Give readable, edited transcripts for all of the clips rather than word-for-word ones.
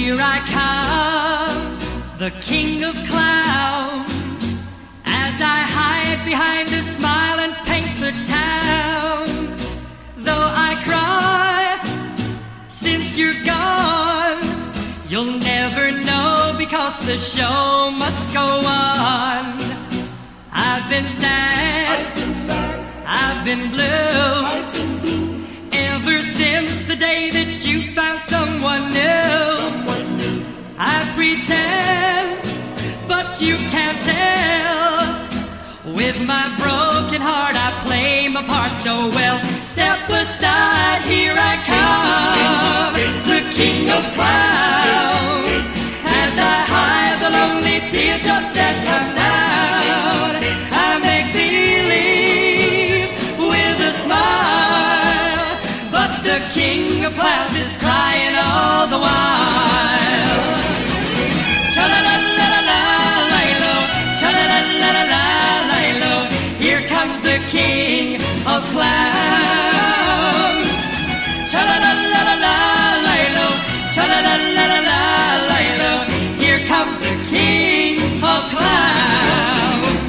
Here I come, the king of clowns, as I hide behind a smile and paint the town. Though I cry, since you're gone, you'll never know, because the show must go on. I've been sad, I've been blue, ever since the day that you found someone new. I pretend, but you can't tell. With my broken heart I play my part so well. Step aside, here I come, the king of clowns, as I hide the lonely teardrops that come down. I make believe with a smile, but the king of clowns is crying all the while. King of clowns, cha-la-la-la-la-la-la-lo, cha-la-la-la-la-la-la-lo. Here comes the king of clowns.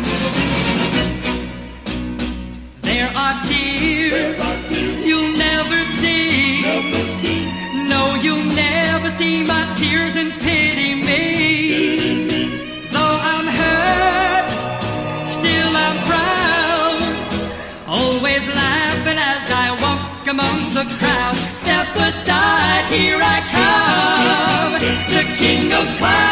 There are tears you'll never see. No, you'll never see my tears and pity me. Though I'm hurt, still I'm proud, always laughing as I walk among the crowd. Step aside, here I come, the king of clowns.